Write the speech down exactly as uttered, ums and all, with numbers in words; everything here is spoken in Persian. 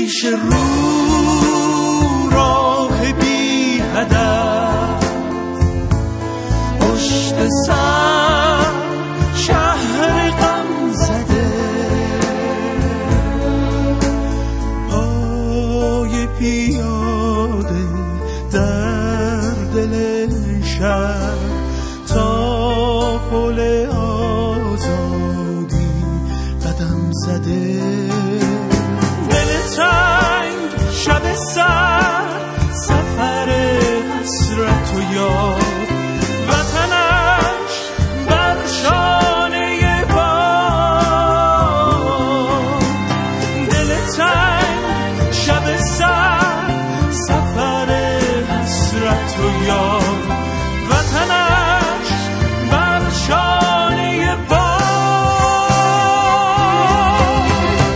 پیش رو راه بی هدف، پشت سر شهر غم زده، پای پیاده در دل شهر تا پل آزادی قدم زده. دل تنگ شب سر سفر حسرت و یاد، وطنش بر شانه باد. دل تنگ شب